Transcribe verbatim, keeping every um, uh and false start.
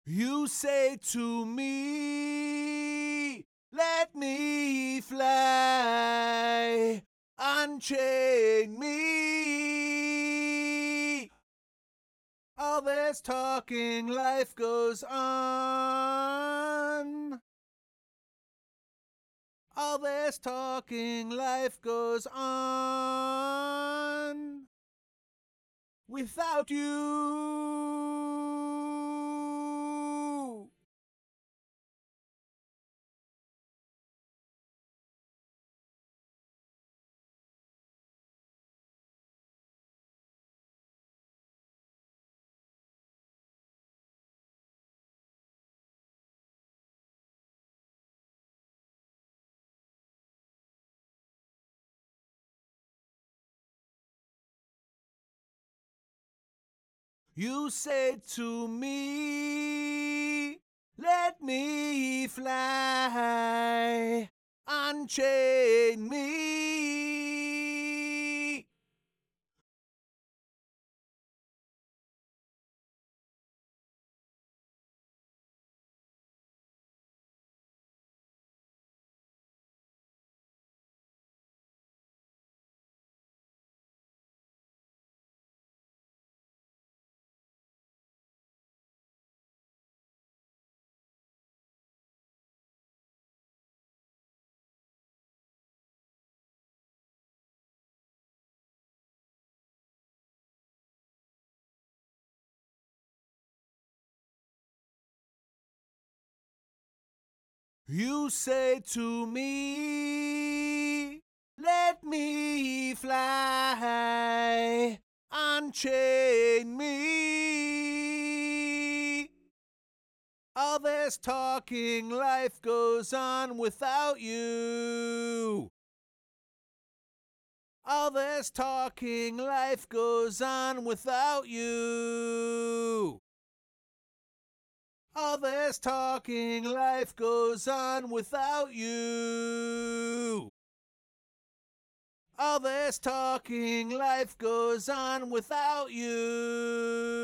You say to me, let me fly, unchain me. All this talking, life goes on. All this talking, life goes on. Without you. You said to me, let me fly, unchain me. You say to me, let me fly, unchain me. All this talking, life goes on without you. All this talking, life goes on without you. All this talking, life goes on without you. All this talking, life goes on without you.